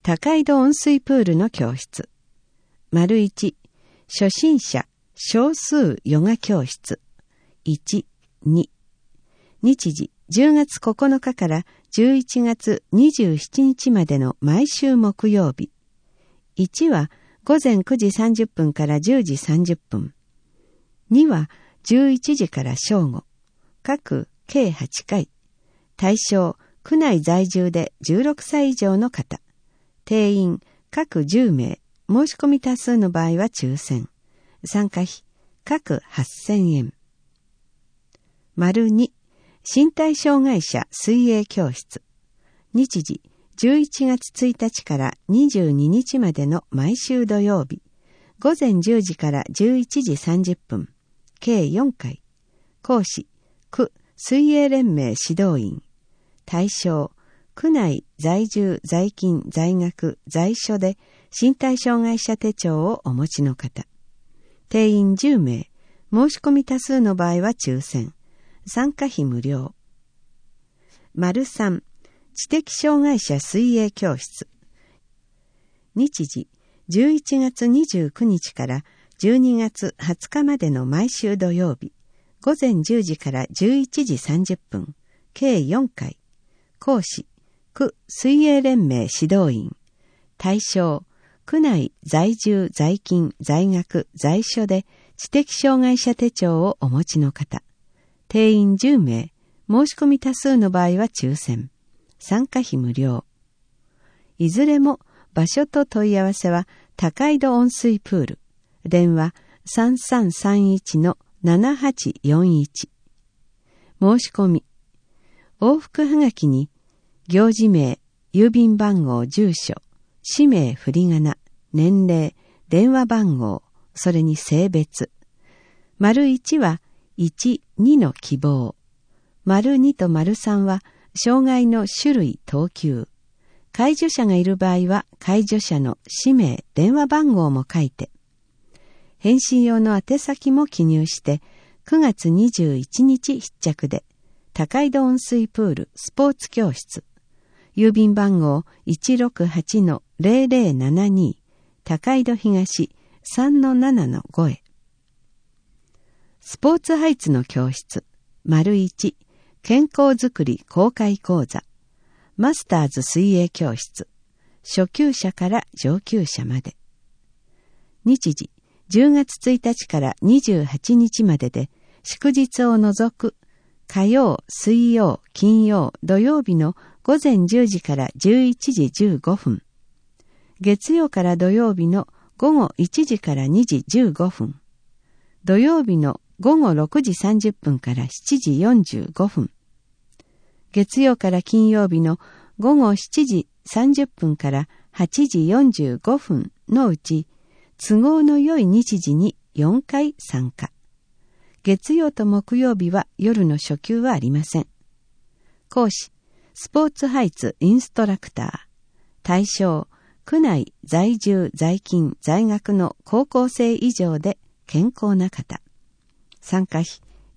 高井戸温水プールの教室。1、初心者少数ヨガ教室。1、2。日時10月9日から11月27日までの毎週木曜日。1は午前9時30分から10時30分。2は11時から正午。各計8回。対象、区内在住で16歳以上の方。定員、各10名。申し込み多数の場合は抽選。参加費、各8000円。2、身体障害者水泳教室。日時、11月1日から22日までの毎週土曜日。午前10時から11時30分。計4回。講師、区水泳連盟指導員。対象、区内在住在勤在学在所で身体障害者手帳をお持ちの方。定員10名。申し込み多数の場合は抽選。参加費無料。3、知的障害者水泳教室。日時、11月29日から12月20日までの毎週土曜日。午前10時から11時30分。計4回。講師、区水泳連盟指導員。対象、区内在住在勤在学在所で知的障害者手帳をお持ちの方。定員10名。申し込み多数の場合は抽選。参加費無料。いずれも場所と問い合わせは高井戸温水プール。電話 3331-7841。申し込み。往復はがきに行事名、郵便番号、住所、氏名、振り仮名、年齢、電話番号、それに性別。1は1、2の希望。2と3は障害の種類、等級。介助者がいる場合は介助者の氏名、電話番号も書いて。返信用の宛先も記入して9月21日必着で高井戸温水プールスポーツ教室。郵便番号 168-0072 高井戸東 3-7-5 へ。スポーツハイツの教室。1、健康づくり公開講座。マスターズ水泳教室。初級者から上級者まで。日時、10月1日から28日までで、祝日を除く火曜、水曜、金曜、土曜日の午前10時から11時15分。月曜から土曜日の午後1時から2時15分。土曜日の午後6時30分から7時45分。月曜から金曜日の午後7時30分から8時45分のうち、都合の良い日時に4回参加。月曜と木曜日は夜の初級はありません。講師、スポーツハイツインストラクター。対象、区内在住在勤在学の高校生以上で健康な方。参加費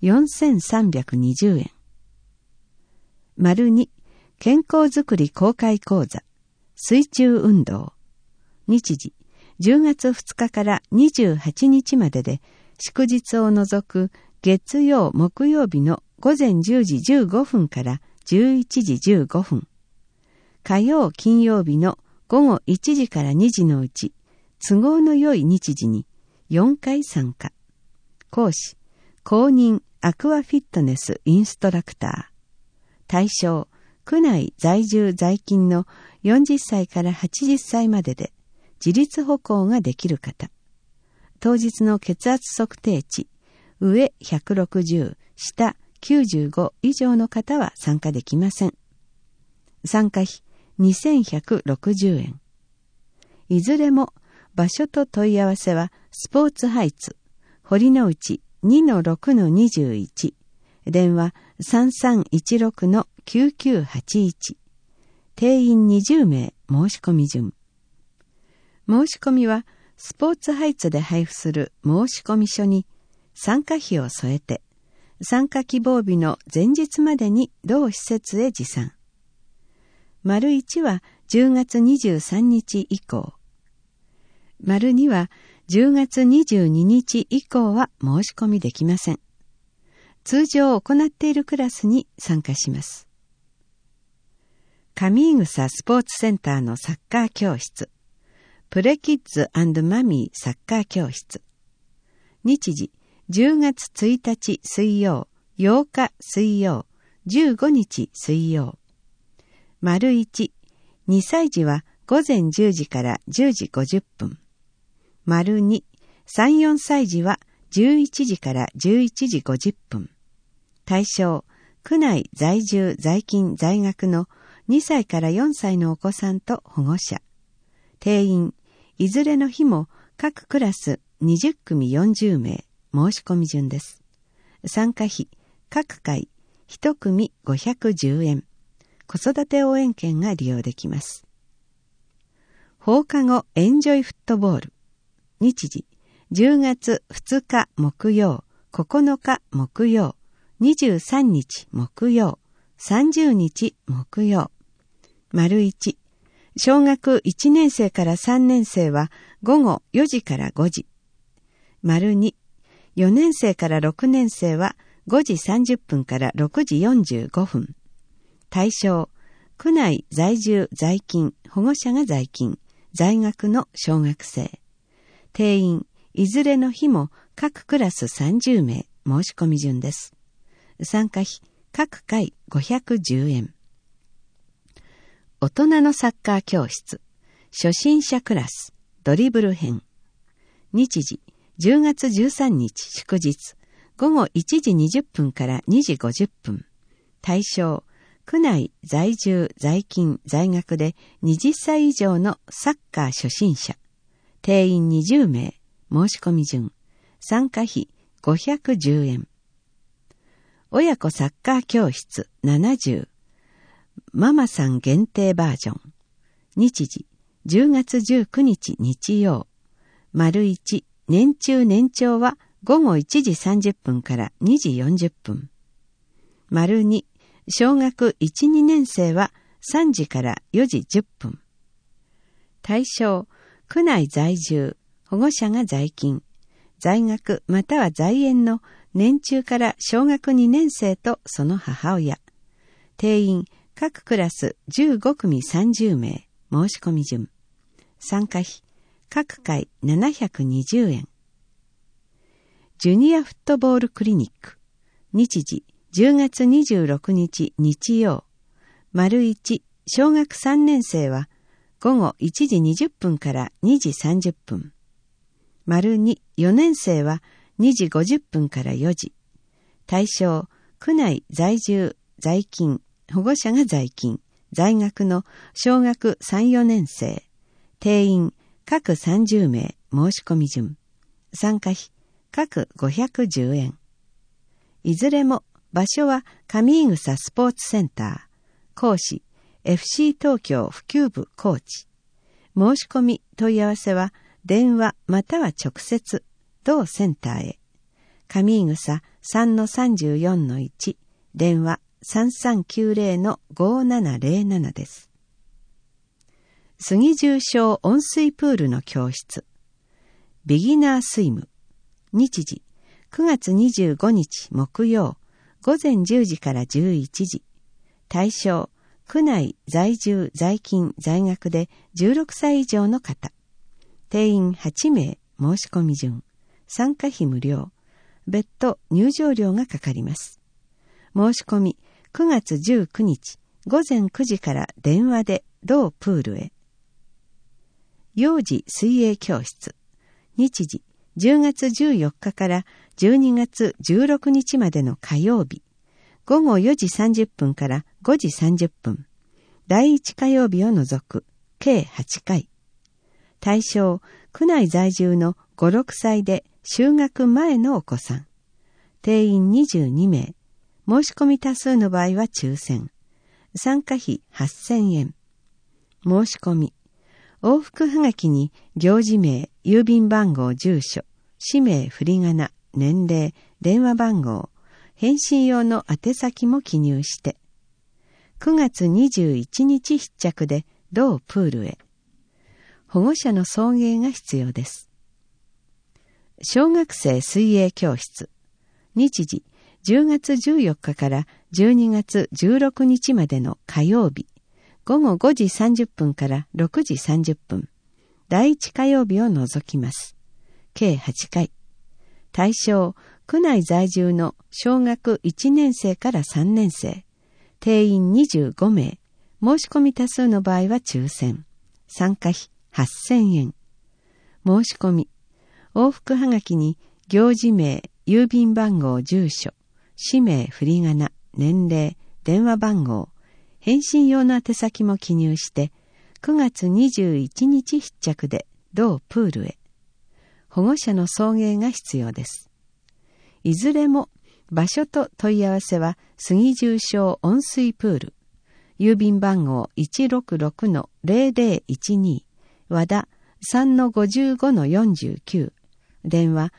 4320円。2、健康づくり公開講座。水中運動。日時、10月2日から28日までで、祝日を除く月曜木曜日の午前10時15分から11時15分。火曜金曜日の午後1時から2時のうち、都合の良い日時に4回参加。講師、公認アクアフィットネスインストラクター。対象、区内在住在勤の40歳から80歳までで自立歩行ができる方。当日の血圧測定値、上160、下95以上の方は参加できません。参加費2160円。いずれも場所と問い合わせはスポーツハイツ、堀之内 2-6-21。電話 3316-9981。定員20名申し込み順。申し込みはスポーツハイツで配布する申し込み書に参加費を添えて、参加希望日の前日までに同施設へ持参。1は 10月23日以降。丸2は10月22日以降は申し込みできません。通常行っているクラスに参加します。上井草スポーツセンターのサッカー教室。プレキッズ&マミーサッカー教室。日時10月1日水曜、8日水曜、15日水曜。丸1、2歳児は午前10時から10時50分。丸2、3、4歳児は11時から11時50分。対象、区内在住在勤在学の2歳から4歳のお子さんと保護者。定員、いずれの日も各クラス20組40名、申し込み順です。参加費、各回1組510円。子育て応援券が利用できます。放課後エンジョイフットボール。日時、10月2日木曜、9日木曜、23日木曜、30日木曜。丸1、小学1年生から3年生は午後4時から5時。丸2、4年生から6年生は5時30分から6時45分。対象、区内在住在勤、保護者が在勤、在学の小学生。定員、いずれの日も各クラス30名、申し込み順です。参加費、各回510円。大人のサッカー教室、初心者クラス、ドリブル編。日時、10月13日祝日、午後1時20分から2時50分。対象、区内在住在勤在学で20歳以上のサッカー初心者。定員20名、申し込み順。参加費510円。親子サッカー教室70。ママさん限定バージョン。日時、10月19日日曜。丸1、年中年長は午後1時30分から2時40分。丸2、小学1、2年生は3時から4時10分。対象、区内在住、保護者が在勤、在学または在園の年中から小学2年生とその母親。定員、各クラス15組30名、申し込み順。参加費、各回720円。ジュニアフットボールクリニック。日時、10月26日日曜。丸1、小学3年生は午後1時20分から2時30分。丸2、4年生は2時50分から4時。対象、区内在住、在勤、保護者が在勤、在学の小学3、4年生。定員、各30名、申し込み順。参加費、各510円。いずれも、場所は上井草スポーツセンター。講師、FC 東京普及部コーチ。申し込み問い合わせは、電話または直接、同センターへ。上井草 3-34-1、電話3390-5707です。杉重小温水プールの教室。ビギナースイム。日時、9月25日木曜、午前10時から11時。対象、区内在住在勤在学で16歳以上の方。定員8名、申し込み順。参加費無料。別途入場料がかかります。申し込み9月19日午前9時から電話で同プールへ。幼児水泳教室。日時、10月14日から12月16日までの火曜日。午後4時30分から5時30分。第1火曜日を除く計8回。対象、区内在住の5、6歳で就学前のお子さん。定員22名。申し込み多数の場合は抽選。参加費8000円。申し込み。往復はがきに行事名、郵便番号、住所、氏名、振り仮名、年齢、電話番号、返信用の宛先も記入して。9月21日必着で同プールへ。保護者の送迎が必要です。小学生水泳教室。日時、10月14日から12月16日までの火曜日、午後5時30分から6時30分、第1火曜日を除きます。計8回。対象、区内在住の小学1年生から3年生、定員25名、申し込み多数の場合は抽選。参加費8000円。申し込み、往復はがきに行事名、郵便番号、住所、氏名、振り仮名、年齢、電話番号、返信用の宛先も記入して、9月21日必着で同プールへ。保護者の送迎が必要です。いずれも場所と問い合わせは杉重小温水プール、郵便番号 166-0012 和田 3-55-49 電話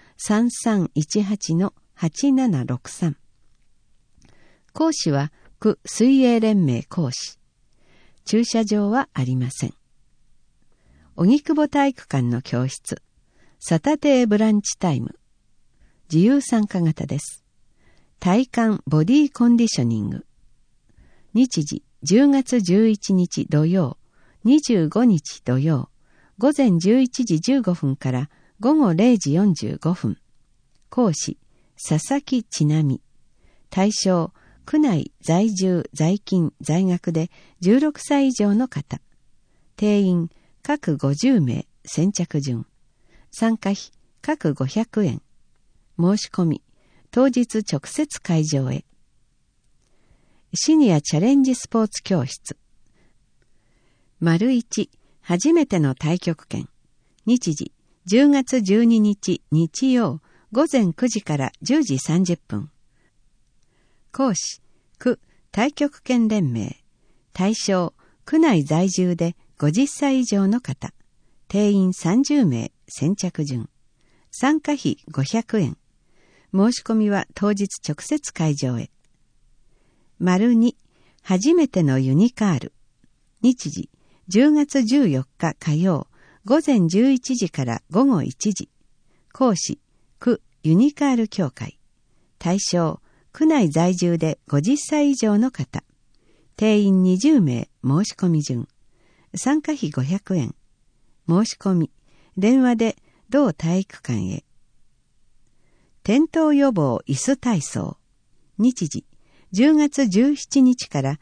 3318-8763。講師は区水泳連盟講師。駐車場はありません。荻窪体育館の教室。サタデーブランチタイム。自由参加型です。体幹ボディコンディショニング。日時10月11日土曜、25日土曜、午前11時15分から午後0時45分。講師、佐々木千奈美。対象、区内在住、在勤、在学で16歳以上の方。定員、各50名、先着順。参加費、各500円。申し込み、当日直接会場へ。シニアチャレンジスポーツ教室。1、初めての太極拳。日時、10月12日日曜、午前9時から10時30分。講師、区太極拳連盟。対象、区内在住で50歳以上の方。定員30名、先着順。参加費500円。申し込みは当日直接会場へ。2、初めてのユニカール。日時、10月14日火曜、午前11時から午後1時。講師、区ユニカール協会。対象、区内在住で50歳以上の方。定員20名、申し込み順。参加費500円。申し込み、電話で同体育館へ。転倒予防椅子体操。日時、10月17日から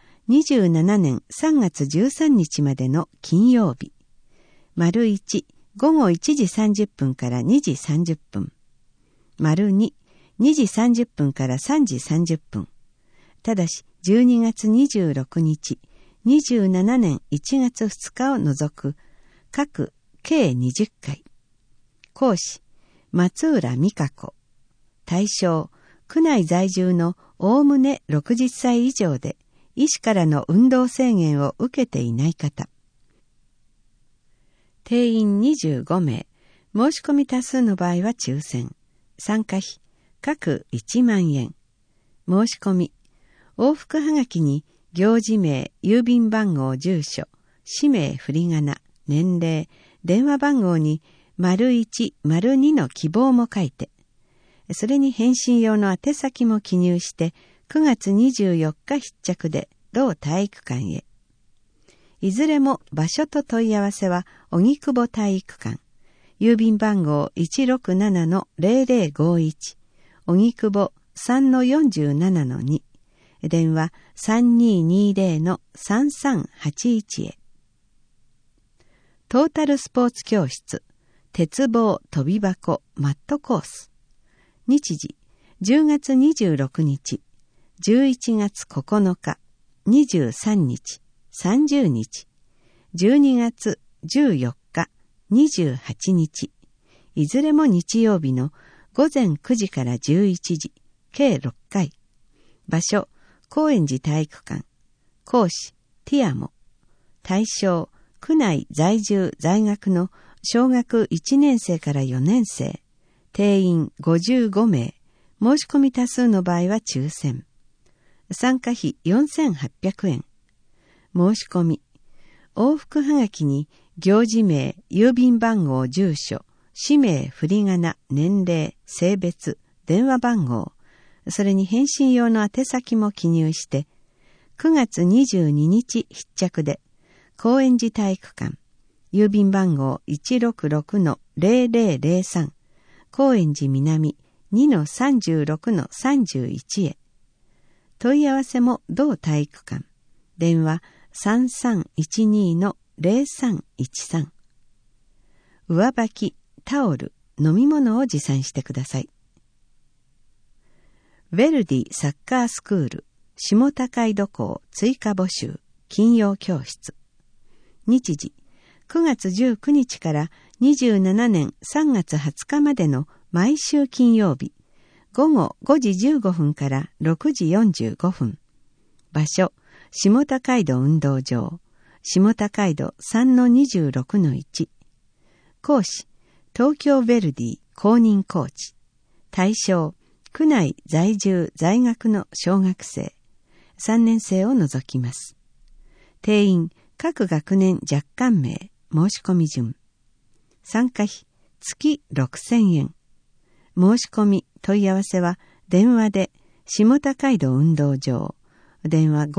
27年3月13日までの金曜日。1、午後1時30分から2時30分。2、2時30分から3時30分。ただし、12月26日、27年1月2日を除く、各計20回。講師、松浦美香子。対象、区内在住のおおむね60歳以上で、医師からの運動制限を受けていない方。定員25名、申し込み多数の場合は抽選。参加費、各1万円。申し込み、往復はがきに行事名、郵便番号、住所、氏名、振り仮名、年齢、電話番号に01、02の希望も書いて、それに返信用の宛先も記入して9月24日必着で同体育館へ。いずれも場所と問い合わせは荻窪体育館。郵便番号 167-0051 荻窪 3-47-2 電話 3220-3381 へ。トータルスポーツ教室鉄棒飛び箱マットコース。日時10月26日11月9日23日30日12月14日28日いずれも日曜日の午前9時から11時計6回。場所高円寺体育館。講師ティアモ。対象区内在住在学の小学1年生から4年生。定員55名。申し込み多数の場合は抽選。参加費4800円。申し込み。 往復はがきに行事名、郵便番号、住所、氏名、振り仮名、年齢、性別、電話番号、それに返信用の宛先も記入して、9月22日必着で、高円寺体育館、郵便番号 166-0003、高円寺南 2-36-31 へ。問い合わせも同体育館。電話 3312-0313。上履き、タオル、飲み物を持参してください。ヴェルディサッカースクール、下高井戸校追加募集、金曜教室。日時、9月19日から27年3月20日までの毎週金曜日、午後5時15分から6時45分。場所、下高井戸運動場、下高井戸 3-26-1。講師、東京ヴェルディ公認コーチ。対象、区内在住在学の小学生、3年生を除きます。定員、各学年若干名、申し込み順。参加費、月6000円。申し込み、問い合わせは、電話で、下高井戸運動場、電話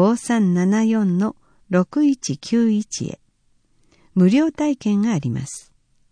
5374-6191 へ。無料体験があります。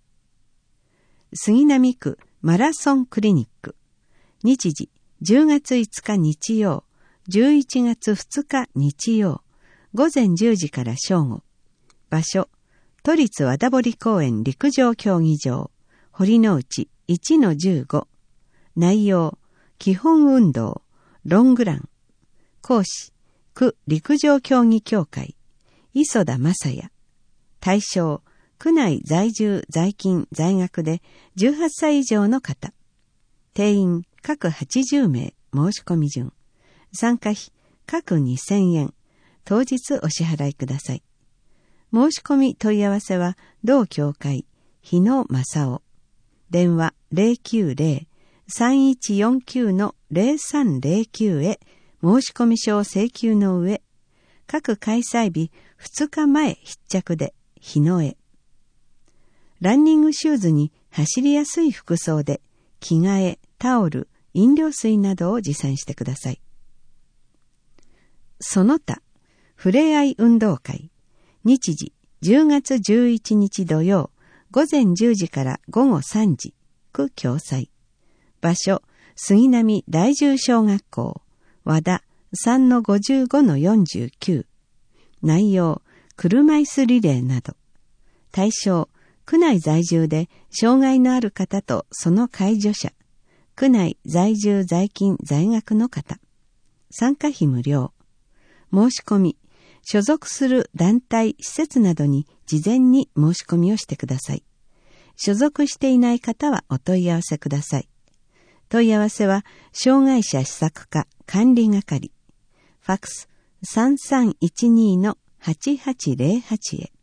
杉並区マラソンクリニック。日時、10月5日日曜、11月2日日曜、午前10時から正午。場所、都立和田堀公園陸上競技場、堀之内 1-15。内容、基本運動、ロングラン。講師、区陸上競技協会、磯田正也。対象、区内在住在勤在学で18歳以上の方。定員、各80名、申し込み順。参加費、各2000円。当日お支払いください。申し込み問い合わせは、同協会、日野正夫。電話 090-3149-0309 へ申し込み書を請求の上、各開催日2日前必着で日野へ。ランニングシューズに走りやすい服装で、着替え、タオル、飲料水などを持参してください。その他、ふれあい運動会。日時、10月11日土曜、午前10時から午後3時、区共催。場所、杉並第10小学校、和田 3-55-49。内容、車椅子リレーなど。対象、区内在住で障害のある方とその介助者、区内在住在勤在学の方。参加費無料。申し込み、所属する団体、施設などに事前に申し込みをしてください。所属していない方はお問い合わせください。問い合わせは、障害者施策課管理係。ファックス 3312-8808 へ。